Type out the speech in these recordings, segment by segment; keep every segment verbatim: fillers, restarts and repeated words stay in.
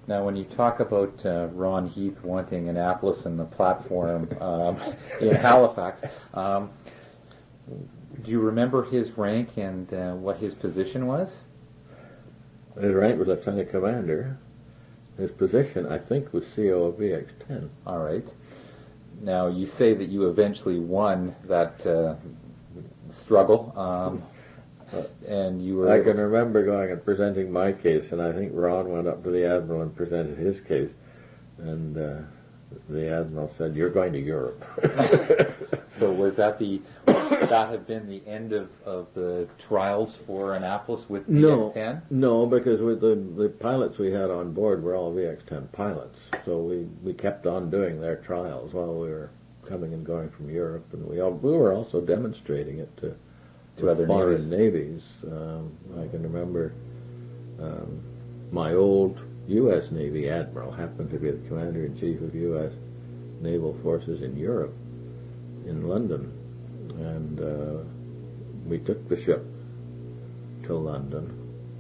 Now, when you talk about uh, Ron Heath wanting Annapolis and the platform um, in Halifax, um, do you remember his rank and uh, what his position was? His rank was Lieutenant Commander. His position, I think, was C O of V X ten. All right. Now, you say that you eventually won that uh, struggle, um, and you were... I can remember going and presenting my case, and I think Ron went up to the Admiral and presented his case, and uh, the Admiral said, "You're going to Europe." So was that the... Would that have been the end of, of the trials for Annapolis with V X ten? No, no, because with the, the pilots we had on board were all V X ten pilots, so we, we kept on doing their trials while we were coming and going from Europe, and we all, we were also demonstrating it to, to, to other foreign navies. navies. Um, I can remember um, my old U S Navy Admiral happened to be the Commander-in-Chief of U S Naval Forces in Europe, in London. And uh, we took the ship to London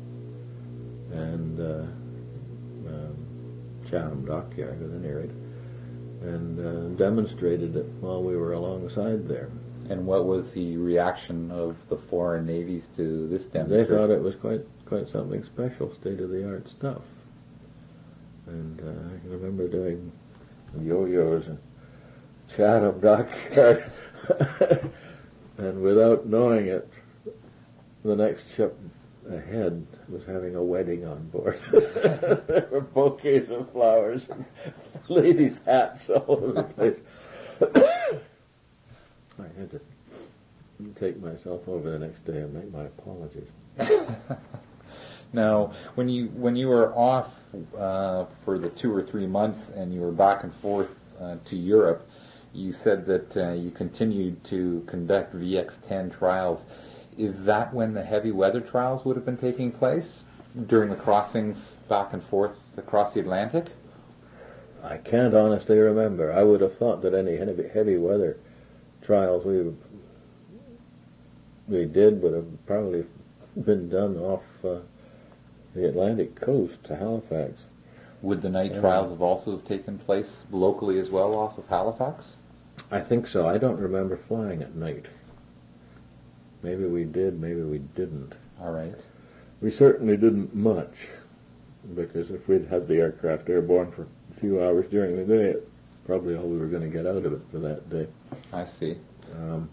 and uh, um, Chatham Dockyard with an arid, and uh, demonstrated it while we were alongside there. And what was the reaction of the foreign navies to this demonstration? They thought it was quite quite something special, state-of-the-art stuff. And uh, I can remember doing yo-yos and Chatham Dockyard. And without knowing it, the next ship ahead was having a wedding on board. There were bouquets of flowers and ladies' hats all over the place. I had to take myself over the next day and make my apologies. Now, when you when you were off uh, for the two or three months and you were back and forth uh, to Europe, you said that uh, you continued to conduct V X ten trials. Is that when the heavy weather trials would have been taking place? During the crossings back and forth across the Atlantic? I can't honestly remember. I would have thought that any heavy, heavy weather trials we we did would have probably been done off uh, the Atlantic coast to Halifax. Would the night Yeah. trials have also have taken place locally as well off of Halifax? I think so. I don't remember flying at night. Maybe we did, maybe we didn't. All right. We certainly didn't much, because if we'd had the aircraft airborne for a few hours during the day, it's probably all we were going to get out of it for that day. I see. Um,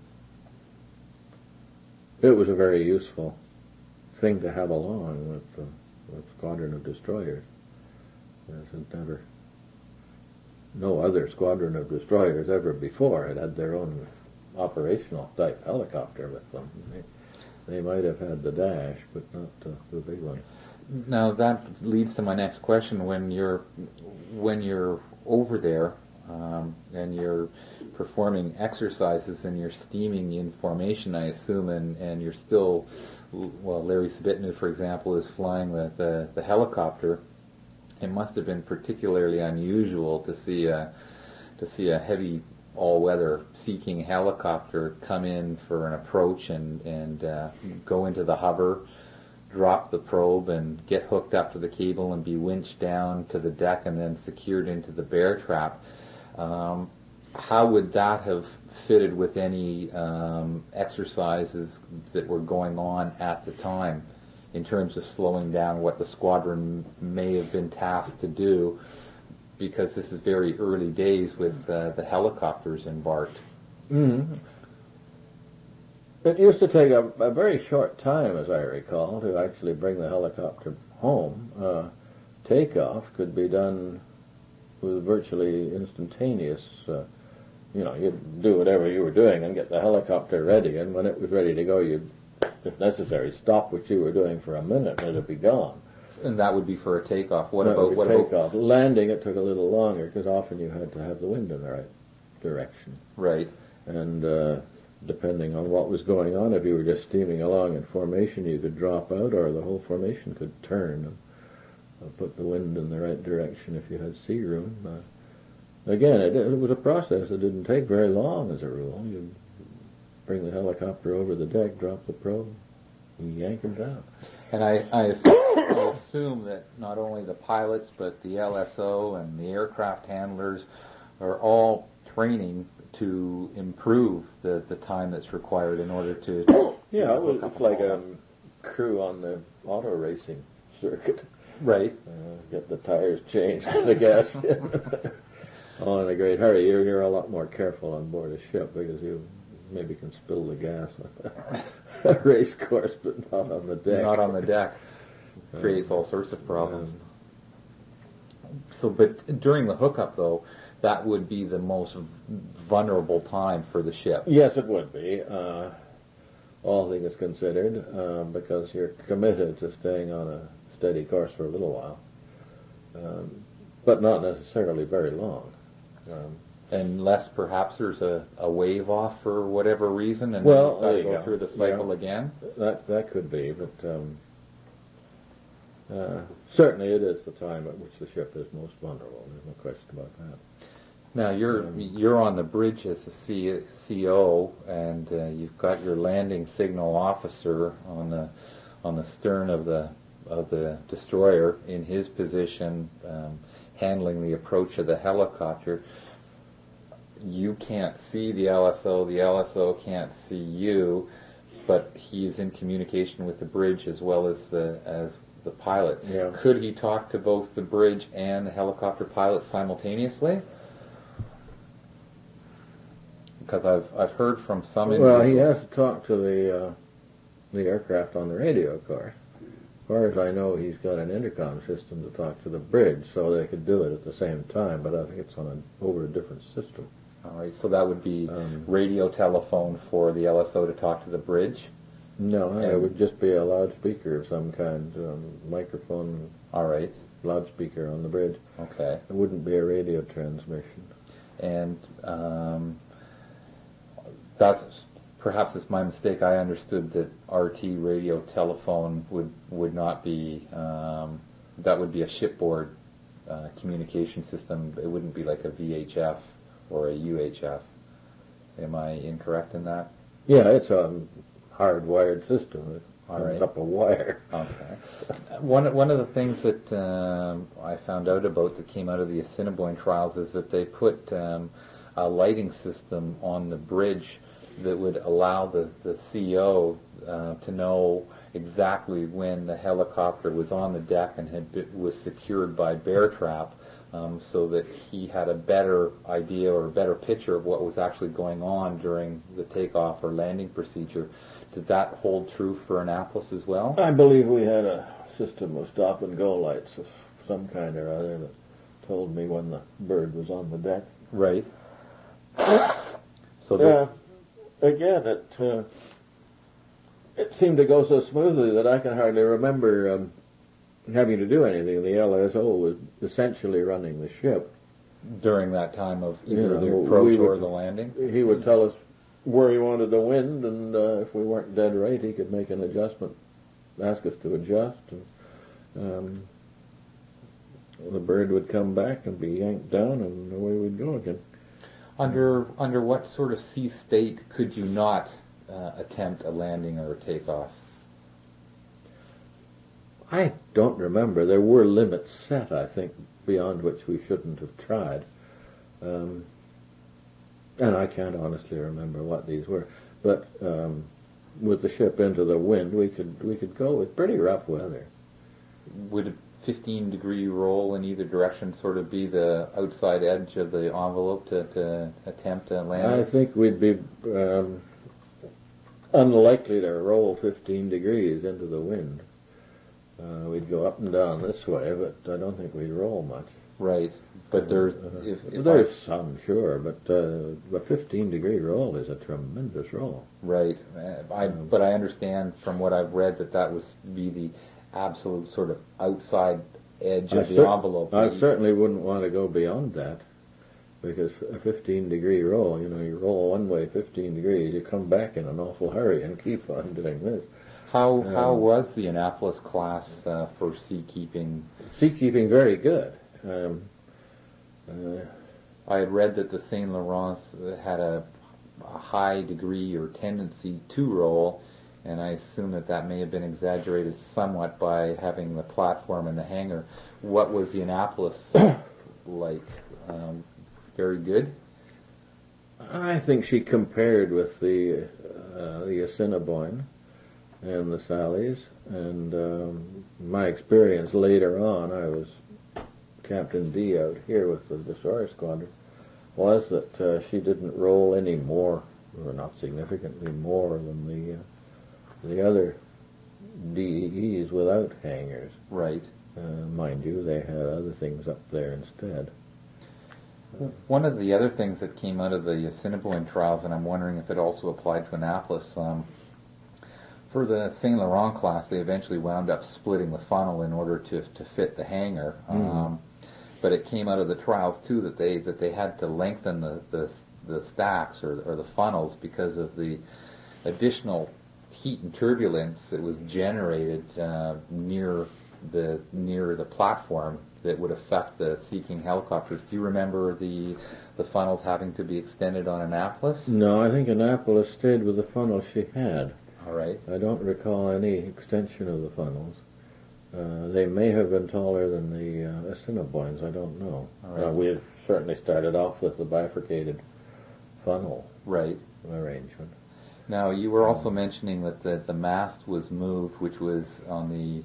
it was a very useful thing to have along with the with squadron of destroyers. There's never, no other squadron of destroyers ever before had had their own operational type helicopter with them. They, they might have had the Dash, but not uh, the big one. Now that leads to my next question. When you're when you're over there um, and you're performing exercises and you're steaming in formation, I assume, and, and you're still, well, Larry Sabitnu, for example, is flying the, the, the helicopter. It must have been particularly unusual to see a to see a heavy all-weather Sea King helicopter come in for an approach and and uh, go into the hover, drop the probe, and get hooked up to the cable and be winched down to the deck and then secured into the bear trap. Um, how would that have fitted with any um, exercises that were going on at the time, in terms of slowing down what the squadron may have been tasked to do, because this is very early days with uh, the helicopters embarked? Mm-hmm. It used to take a, a very short time, as I recall, to actually bring the helicopter home. Uh, takeoff could be done with virtually instantaneous. Uh, you know, you'd do whatever you were doing and get the helicopter ready, and when it was ready to go, you'd, if necessary, stop what you were doing for a minute and it'd be gone. And that would be for a takeoff. What that about would what be about takeoff? Landing, it took a little longer because often you had to have the wind in the right direction. Right. And uh, depending on what was going on, if you were just steaming along in formation, you could drop out, or the whole formation could turn and uh, put the wind in the right direction if you had sea room. Uh, again, it, it was a process that didn't take very long as a rule. You bring the helicopter over the deck, drop the probe, and yank him down. And I, I, assume, I assume that not only the pilots but the L S O and the aircraft handlers are all training to improve the, the time that's required in order to... Yeah, it was, hook up it's a like pole. a crew on the auto racing circuit. Right. Uh, get the tires changed, the gas in. All in a great hurry. You're, you're a lot more careful on board a ship because you maybe can spill the gas on a race course, but not on the deck. Not on the deck. Creates all sorts of problems. So, but during the hookup, though, that would be the most vulnerable time for the ship. Yes, it would be, uh, all things considered, uh, because you're committed to staying on a steady course for a little while, um, but not necessarily very long. Um, Unless perhaps there's a, a wave off for whatever reason, and Well, then there you've got you to go go. through the cycle Yeah. again. that that could be, but um, uh, certainly it is the time at which the ship is most vulnerable. There's no question about that. Now you're you're on the bridge as a C- CO, and uh, you've got your landing signal officer on the on the stern of the of the destroyer in his position, um, handling the approach of the helicopter. You can't see the L S O, the L S O can't see you, but he is in communication with the bridge as well as the as the pilot. Yeah. Could he talk to both the bridge and the helicopter pilot simultaneously? Because I've I've heard from some Well, he individuals- has to talk to the uh, the aircraft on the radio, of course. As far as I know, he's got an intercom system to talk to the bridge, so they could do it at the same time. But I think it's on a, over a different system. All right, so that would be Um, radio telephone for the L S O to talk to the bridge. No, it And- would just be a loudspeaker of some kind, um, microphone All right, loudspeaker on the bridge. okay, It wouldn't be a radio transmission. and um, that's perhaps it's my mistake. I understood that R T radio telephone would would not be um, that would be a shipboard uh, communication system. It wouldn't be like a V H F or a U H F. Am I incorrect in that? Yeah, it's a hardwired system. It All comes right. up a wire. Okay. One one of the things that um, I found out about that came out of the Assiniboine trials is that they put um, a lighting system on the bridge that would allow the, the C O uh, to know exactly when the helicopter was on the deck and had been, was secured by bear trap, um, so that he had a better idea or a better picture of what was actually going on during the takeoff or landing procedure. Did that hold true for Annapolis as well? I believe we had a system of stop and go lights of some kind or other that told me when the bird was on the deck. Right. So that, Yeah. Again, it uh, it seemed to go so smoothly that I can hardly remember um, having to do anything. The L S O was essentially running the ship. during that time of either Yeah, the well, approach we or would- the landing? He would tell us where he wanted the wind, and uh, if we weren't dead right, he could make an adjustment, ask us to adjust, and um, the bird would come back and be yanked down, and away we'd go again. Under under what sort of sea state could you not uh, attempt a landing or a takeoff? I don't remember. There were limits set, I think, beyond which we shouldn't have tried. Um, and I can't honestly remember what these were. But um, with the ship into the wind, we could we could go with pretty rough weather. Would a fifteen degree roll in either direction sort of be the outside edge of the envelope to, to attempt a I landing? think we'd be um, unlikely to roll fifteen degrees into the wind. Uh, we'd go up and down this way, but I don't think we'd roll much. Right, but there's Uh, if, if there's I- some, sure, but uh, a fifteen degree roll is a tremendous roll. right. Uh, I but I understand from what I've read that that was be the absolute sort of outside edge I of the cer- envelope. I that you- certainly wouldn't want to go beyond that, because a fifteen degree roll, you know, you roll one way fifteen degrees, you come back in an awful hurry and keep on doing this. How how Um, was the Annapolis class uh, for seakeeping? Seakeeping very good. Um, uh, I had read that the Saint Laurent had a, a high degree or tendency to roll, and I assume that that may have been exaggerated somewhat by having the platform and the hangar. What was the Annapolis like? Um, very good? I think she compared with the uh, the Assiniboine and the Sallies, and um, my experience later on, I was Captain D out here with the Destroyer Squadron, was that uh, she didn't roll any more, or not significantly more than the uh, the other D E Es without hangars. Right. Uh, mind you, they had other things up there instead. One of the other things that came out of the Assiniboine trials, and I'm wondering if it also applied to Annapolis, um, for the Saint Laurent class, they eventually wound up splitting the funnel in order to to fit the hangar. Mm. Um, but it came out of the trials too that they that they had to lengthen the the, the stacks or or the funnels because of the additional heat and turbulence that was generated uh, near the near the platform that would affect the Sea King helicopters. Do you remember the the funnels having to be extended on Annapolis? No, I think Annapolis stayed with the funnel she had. All right. I don't recall any extension of the funnels. Uh, they may have been taller than the uh, Assiniboines, I don't know. All right. Uh, we had certainly started off with the bifurcated funnel Right. arrangement. Now, you were also mentioning that the, the mast was moved, which was on the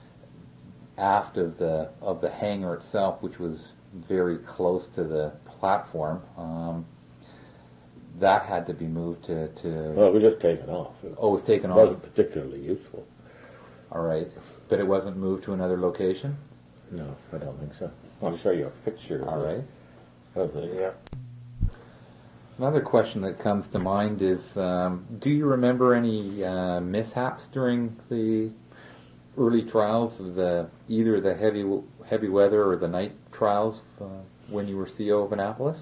aft of the of the hangar itself, which was very close to the platform. Um, that had to be moved to... to Well, it was just taken off. It oh, it was taken off. wasn't particularly useful. All right. But it wasn't moved to another location? No, I don't think so. I'll show you a picture. All right. Of the, yeah. Another question that comes to mind is, um, do you remember any uh, mishaps during the early trials of the either the heavy heavy weather or the night trials uh, when you were C O of Annapolis?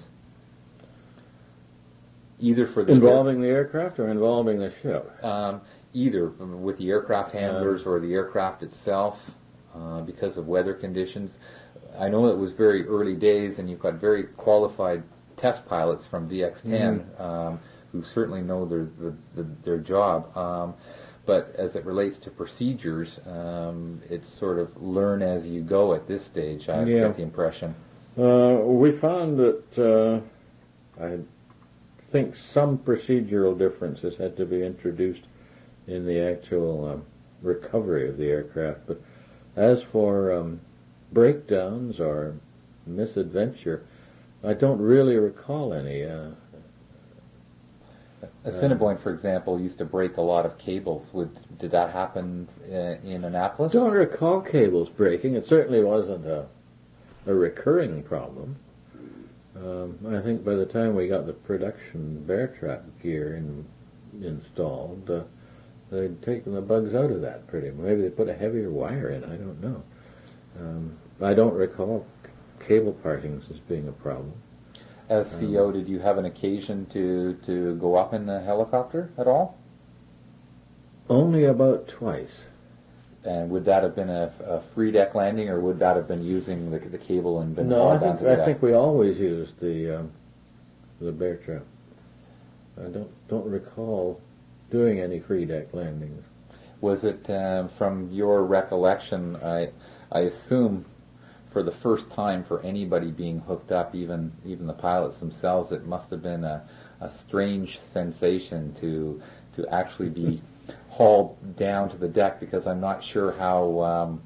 Either for the Involving the aircraft or involving the ship? um, either with the aircraft handlers or the aircraft itself uh, because of weather conditions. I know it was very early days, and you've got very qualified test pilots from V X ten Mm-hmm. um, who certainly know their the, the, their job. Um, but as it relates to procedures, um, it's sort of learn as you go at this stage. I Yeah. get the impression. Uh, we found that uh, I think some procedural differences had to be introduced in the actual um, recovery of the aircraft. But as for um, breakdowns or misadventure, I don't really recall any. Uh, Assiniboine, for example, used to break a lot of cables. Would did that happen uh, in Annapolis? don't recall cables breaking. It certainly wasn't a, a recurring problem. Um, I think by the time we got the production bear trap gear in, installed, uh, they'd taken the bugs out of that pretty much. Maybe they put a heavier wire in, I don't know. Um, I don't recall c- cable partings as being a problem. As C O, did you have an occasion to, to go up in a helicopter at all? Only about twice. And would that have been a, a free deck landing, or would that have been using the, the cable and been No, I hauled down think to the I deck? think we always used the um, the bear trap. I don't don't recall doing any free deck landings. Was it um, from your recollection? I I assume for the first time for anybody being hooked up, even even the pilots themselves, it must have been a, a strange sensation to to actually be hauled down to the deck, because I'm not sure how um,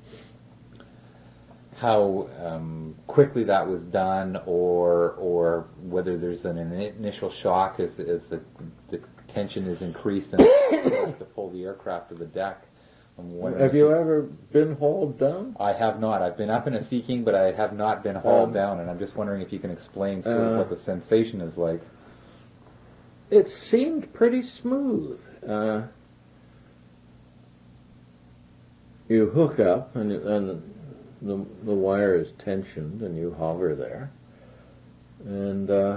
how um, quickly that was done, or or whether there's an initial shock as as the, the tension is increased and to pull the aircraft to the deck. I'm wondering Have if you ever been hauled down? I have not. I've been up in a Sea King, but I have not been hauled Um, down, and I'm just wondering if you can explain sort uh, of what the sensation is like. It seemed pretty smooth. Uh, you hook up, and, and the the wire is tensioned, and you hover there, and uh,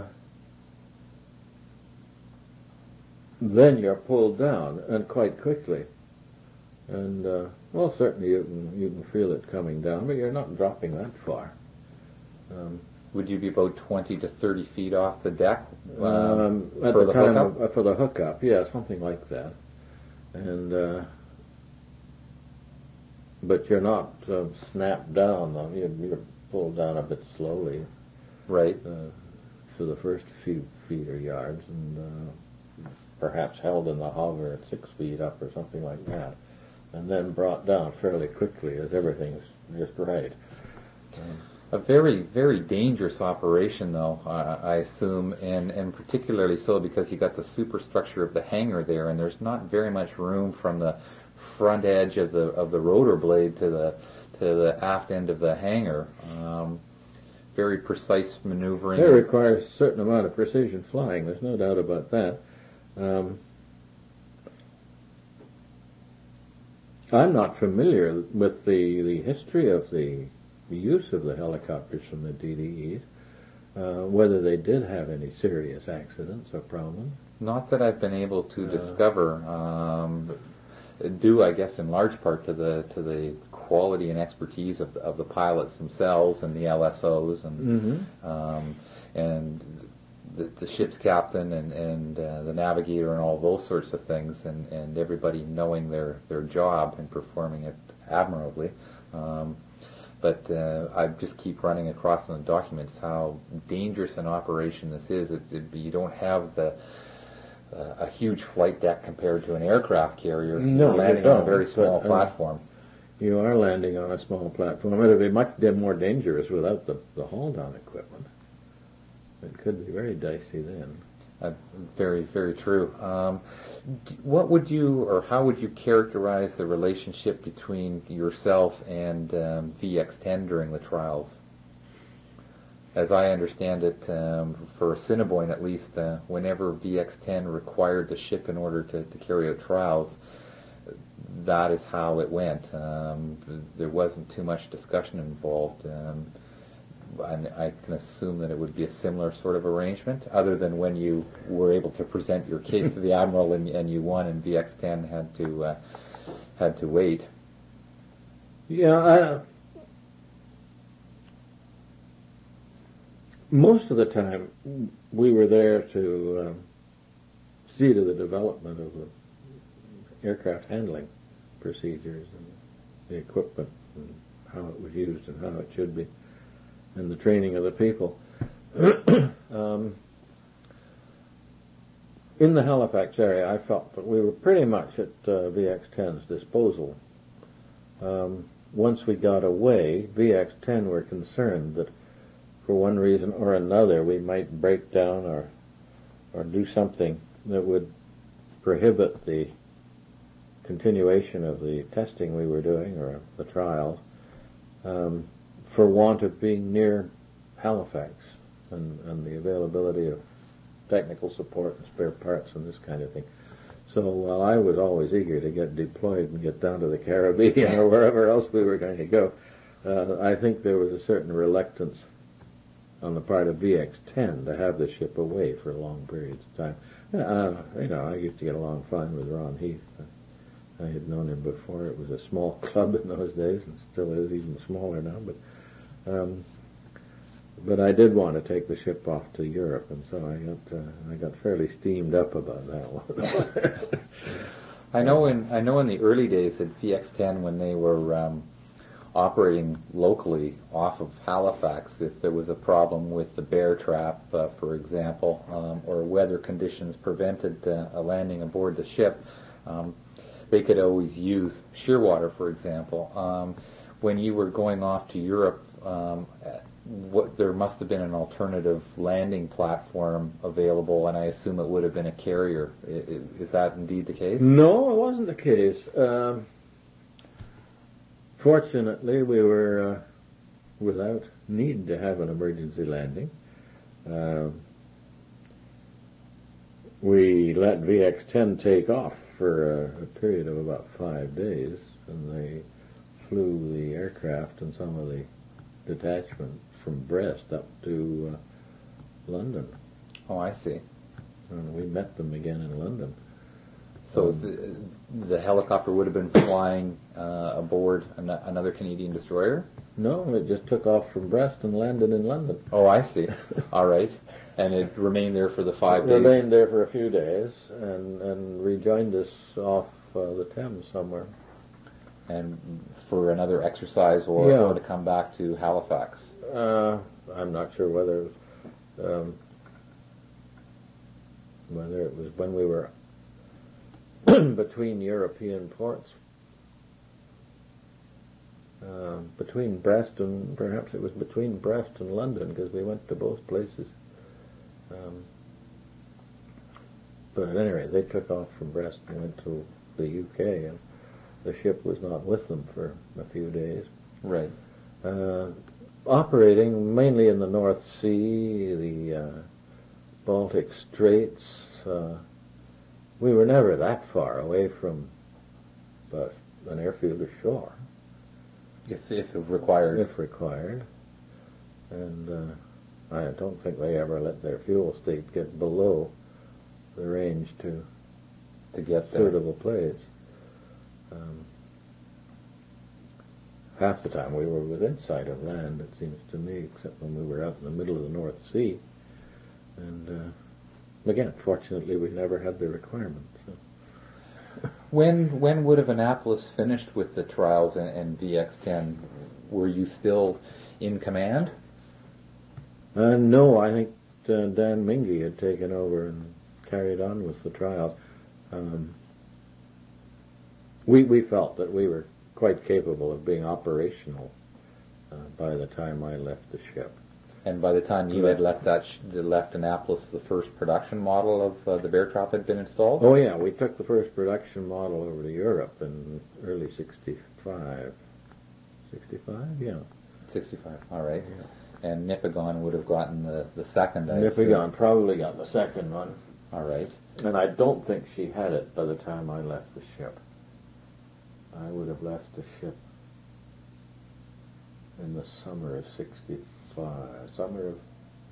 then you're pulled down, and quite quickly. And uh, well, certainly you can you can feel it coming down, but you're not dropping that far. Um, Would you be about twenty to thirty feet off the deck? Um, at for the, the time hookup? of, uh, for the hookup, yeah, something like that. and uh, but you're not uh, snapped down. Though. You're, you're pulled down a bit slowly. Right. Uh, for the first few feet or yards, and uh, perhaps held in the hover at six feet up or something like that, and then brought down fairly quickly as everything's just right. Um, A very, very dangerous operation, though, uh, I assume, and, and particularly so because you got the superstructure of the hangar there, and there's not very much room from the front edge of the of the rotor blade to the to the aft end of the hangar. Um, very precise maneuvering. It requires a certain amount of precision flying. There's no doubt about that. Um, I'm not familiar with the the history of the the use of the helicopters from the D D Es, uh, whether they did have any serious accidents or problems. Not that I've been able to Uh, discover, um, due, I guess, in large part to the to the quality and expertise of the, of the pilots themselves and the L S Os and Mm-hmm. um, and the, the ship's captain and and uh, the navigator and all those sorts of things, and, and everybody knowing their their job and performing it admirably. Um, But uh, I just keep running across in the documents how dangerous an operation this is. It, it, you don't have the uh, a huge flight deck compared to an aircraft carrier. No, You're you landing on a don't, very small but, uh, platform. You are landing on a small platform. It would be much more dangerous without the, the haul-down equipment. It could be very dicey then. Uh, very, very true. Um, d- what would you, or how would you characterize the relationship between yourself and um, V X ten during the trials? As I understand it, um, for Assiniboine at least, uh, whenever V X ten required the ship in order to, to carry out trials, that is how it went. Um, there wasn't too much discussion involved. Um, and I can assume that it would be a similar sort of arrangement, other than when you were able to present your case to the Admiral and, and you won, and V X ten had to uh, had to wait. Yeah, I, most of the time we were there to um, see to the development of the aircraft handling procedures and the equipment and how it was used and how it should be, and the training of the people. um, in the Halifax area, I felt that we were pretty much at uh, V X ten's disposal. Um, once we got away, V X ten were concerned that for one reason or another we might break down or or do something that would prohibit the continuation of the testing we were doing or the trials, um, for want of being near Halifax and, and the availability of technical support and spare parts and this kind of thing. So while I was always eager to get deployed and get down to the Caribbean or wherever else we were going to go, uh, I think there was a certain reluctance on the part of V X ten to have the ship away for long periods of time. Uh, you know, I used to get along fine with Ron Heath. I had known him before. It was a small club in those days, and still is, even smaller now. But um, but I did want to take the ship off to Europe, and so I got uh, I got fairly steamed up about that one. I know in I know in the early days at V X ten, when they were um, operating locally off of Halifax, if there was a problem with the bear trap, uh, for example, um, or weather conditions prevented uh, a landing aboard the ship, um, they could always use Shearwater, for example. Um, when you were going off to Europe, um, what, there must have been an alternative landing platform available, and I assume it would have been a carrier. Is, is that indeed the case? No, it wasn't the case. Um, fortunately, we were uh, without need to have an emergency landing. Uh, we let V X ten take off for a, a period of about five days, and they flew the aircraft and some of the detachment from Brest up to uh, London. Oh, I see. And we met them again in London. So Um, the, the helicopter would have been flying uh, aboard an, another Canadian destroyer? No, it just took off from Brest and landed in London. Oh, I see. All right. And it remained there for the five It days? remained there for a few days and, and rejoined us off uh, the Thames somewhere. And for another exercise or, Yeah. or to come back to Halifax? Uh, I'm not sure whether it was, um, whether it was when we were between European ports, uh, between Brest and perhaps it was between Brest and London, because we went to both places. Um, but at any rate, they took off from Brest and went to the U K, and the ship was not with them for a few days. Right. Uh, operating mainly in the North Sea, the uh, Baltic Straits. Uh, we were never that far away from uh, an airfield ashore, If, if required. if required. And uh, I don't think they ever let their fuel state get below the range to to get there. suitable place. Um, half the time we were within sight of land, it seems to me, except when we were out in the middle of the North Sea. And uh, again, fortunately, we never had the requirement. So. When when would have Annapolis finished with the trials and, and V X ten? Were you still in command? Uh, no, I think uh, Dan Mingy had taken over and carried on with the trials. Um, we we felt that we were quite capable of being operational uh, by the time I left the ship. And by the time you had left that sh- left Annapolis, the first production model of uh, the Bear Trap had been installed? Oh yeah, we took the first production model over to Europe in early sixty-five. sixty-five? Yeah. sixty-five, all right. Yeah. And Nipigon would have gotten the, the second, I Nipigon assume. probably got the second one. All right. And I don't think she had it by the time I left the ship. I would have left the ship in the summer of sixty-five. Summer of...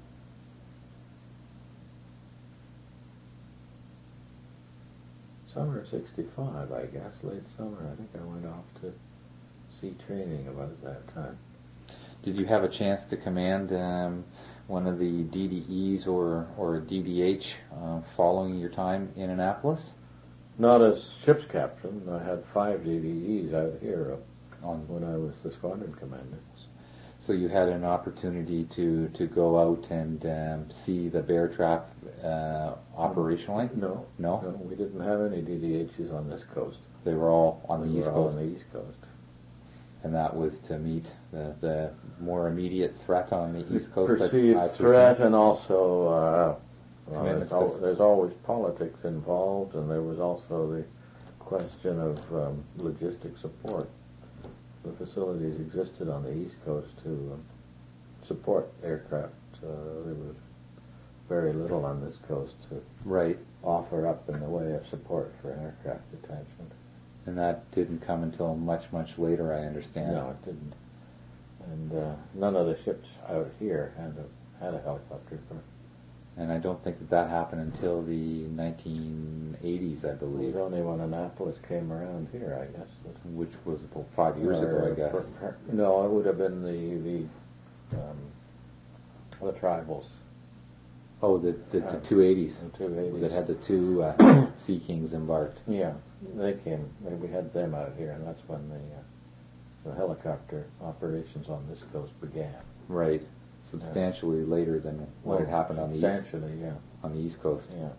Summer of sixty-five, I guess. Late summer. I think I went off to sea training about that time. Did you have a chance to command um, one of the D D Es or, or D D H uh, following your time in Annapolis? Not as ship's captain. I had five D D Es out here On, when I was the squadron commander. so you had an opportunity to, to go out and um, see the Bear Trap uh, operationally? No, No? no, we didn't have any D D Hs on this coast. They were all on we the were East all Coast? on the East Coast. And that was to meet the, the more immediate threat on the East Coast? Perceived I, I threat, presume. and also uh, well, there's, Commitments al- to- there's always politics involved, and there was also the question of um, logistic support. The facilities existed on the East Coast to um, support aircraft. Uh, there was very little on this coast to Right. offer up in the way of support for an aircraft detachment. And that didn't come until much, much later, I understand. No, it didn't. And uh, none of the ships out here had a had a helicopter. For And I don't think that that happened until the nineteen eighties, I it was believe, only when Annapolis came around here, I guess. that- which was about five years ago, I or guess. per- per- no, it would have been the the um, the tribals, Oh, the, the, Uh, the two eighties the two eighties. that had the two uh, Sea Kings embarked. Yeah, they came. We had them out here, and that's when the uh, the helicopter operations on this coast began. Right. Substantially later than what had happened on the east Substantially, yeah, on the East Coast. yeah.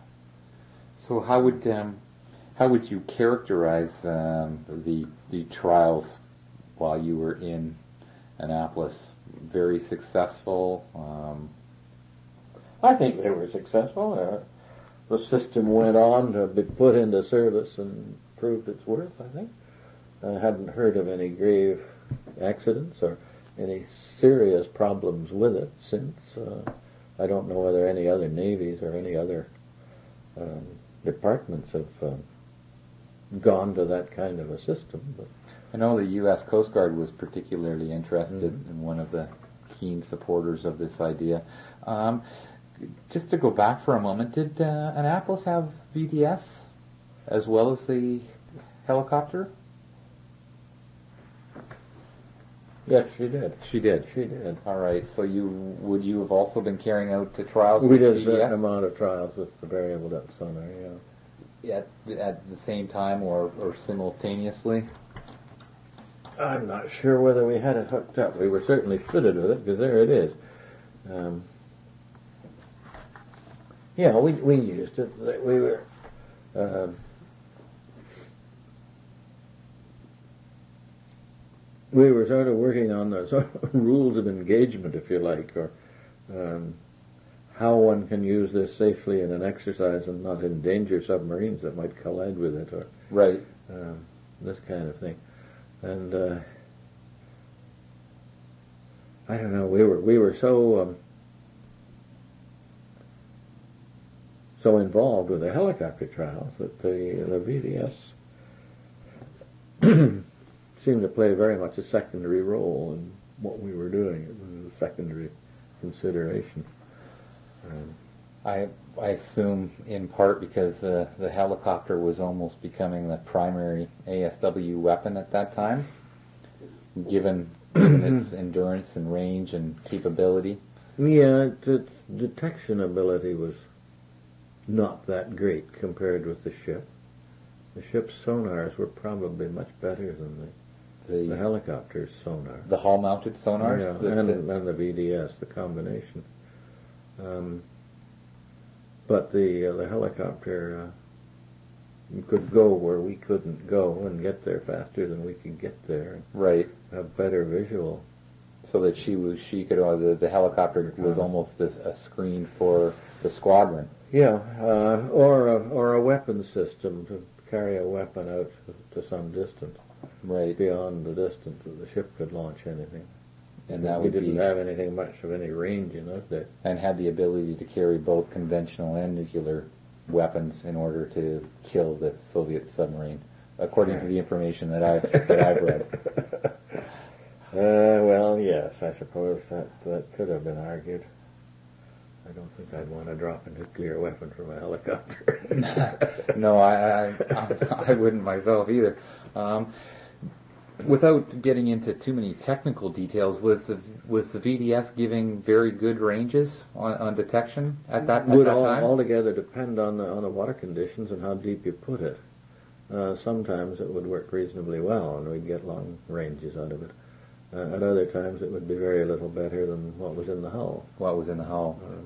So how would um, how would you characterize um, the the trials while you were in Annapolis? Very successful. Um, I think they were successful. Uh, the system went on to be put into service and proved its worth, I think. I hadn't heard of any grave accidents or any serious problems with it since. Uh, I don't know whether any other navies or any other um, departments have uh, gone to that kind of a system. But I know the U S Coast Guard was particularly interested Mhm. and one of the keen supporters of this idea. Um, just to go back for a moment, did uh, Annapolis have V D S as well as the helicopter? yes, she did. She did. She did. All right. So you would you have also been carrying out the trials We with did V D S? a amount of trials with the variable depth sonar, yeah. at at the same time or, or simultaneously? I'm not sure whether we had it hooked up. We were certainly fitted with it, because there it is. Um, yeah, we we used it. We were um, we were sort of working on the sort of rules of engagement, if you like, or um, how one can use this safely in an exercise and not endanger submarines that might collide with it, or Right. um, this kind of thing. And uh, I don't know. We were we were so um, so involved with the helicopter trials that the the V D S seemed to play very much a secondary role in what we were doing. It was a secondary consideration. Um, I I assume in part because the the helicopter was almost becoming the primary A S W weapon at that time, given, given its endurance and range and capability. yeah, it, its detection ability was not that great compared with the ship. The ship's sonars were probably much better than the, The the helicopter's sonar. the hull-mounted sonars. Yeah, that- and, that- and the V D S, the combination. Um, but the uh, the helicopter uh, could go where we couldn't go and get there faster than we could get there, and right. have better visual. So that she was she could uh, the the helicopter was almost a, a screen for the squadron. Yeah, uh, or a, or a weapon system to carry a weapon out to, to some distance, Right. beyond the distance that the ship could launch anything. And that we would didn't be have anything much of any range in those days. and had the ability to carry both conventional and nuclear weapons in order to kill the Soviet submarine, according to the information that I that I've read. Uh, well, yes, I suppose that that could have been argued. I don't think I'd want to drop a nuclear weapon from a helicopter. No, I, I I wouldn't myself either. Um, without getting into too many technical details, was the was the V D S giving very good ranges on, on detection at that, at Would that all, time? altogether depend on the on the water conditions and how deep you put it. Uh, sometimes it would work reasonably well, and we'd get long ranges out of it. Uh, at other times, it would be very little better than what was in the hull. What was in the hull? Um,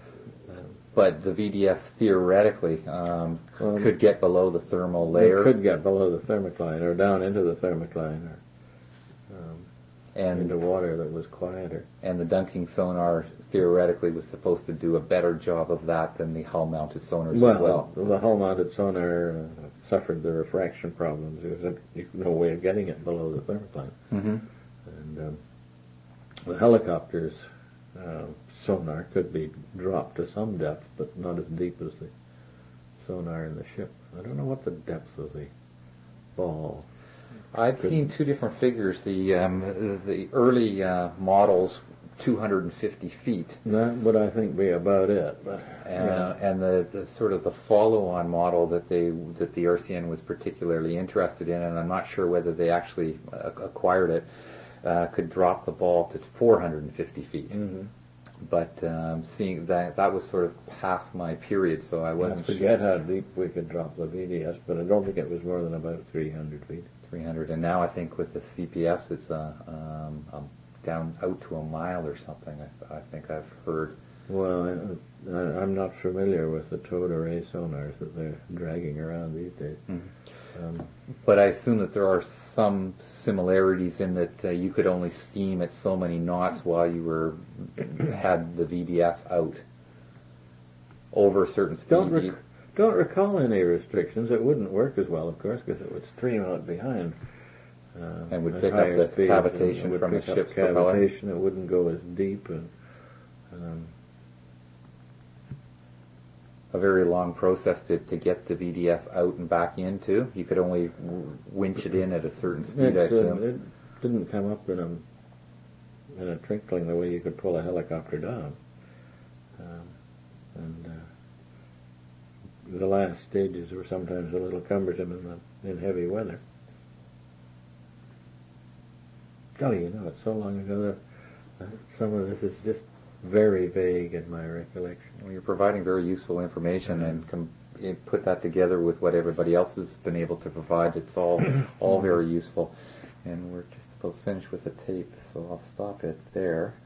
But the V D S theoretically um, Um, could get below the thermal layer, It could get below the thermocline or down into the thermocline, or um, and into water that was quieter. and the dunking sonar theoretically was supposed to do a better job of that than the hull-mounted sonars Well, as well. the hull-mounted sonar uh, suffered the refraction problems. There was no way of getting it below the thermocline. Mm-hmm. And um, the helicopter's uh, sonar could be dropped to some depth, but not as deep as the sonar in the ship. I don't know what the depth of the ball. I'd Could- seen two different figures. The um, the early uh, models, two hundred fifty feet, That would, I think, be about it. But uh, yeah. and the, the sort of the follow-on model that they that the R C N was particularly interested in, and I'm not sure whether they actually uh, acquired it, uh, could drop the ball to four hundred fifty feet. Mhm. But um, seeing that that was sort of past my period, so I I wasn't forget sure. how deep we could drop the V D S, but I don't think it was more than about three hundred feet. three hundred, and now I think with the C P Fs it's uh, um, um, down out to a mile or something. I, I think I've heard. Well, I, I, I'm not familiar with the towed array sonars that they're dragging around these days. Mhm. Um, But I assume that there are some similarities in that uh, you could only steam at so many knots while you were had the V D S out over a certain speed. don't rec- You- don't recall any restrictions. It wouldn't work as well, of course, because it would stream out behind. Uh, And would at pick up higher the speeds, cavitation and it would from the pick up ship's propeller. cavitation. It wouldn't go as deep, and um, a very long process to, to get the V D S out and back into. You could only w- winch it in at a certain speed, it, I uh, assume. it didn't come up in a in a twinkling the way you could pull a helicopter down. Um, and uh, the last stages were sometimes a little cumbersome in, the, in heavy weather. Golly, you know, it's so long ago that uh, some of this is just very vague in my recollection. Well, you're providing very useful information, and com- eh, put that together with what everybody else has been able to provide. It's all all very useful, and we're just about finished with the tape, so I'll stop it there.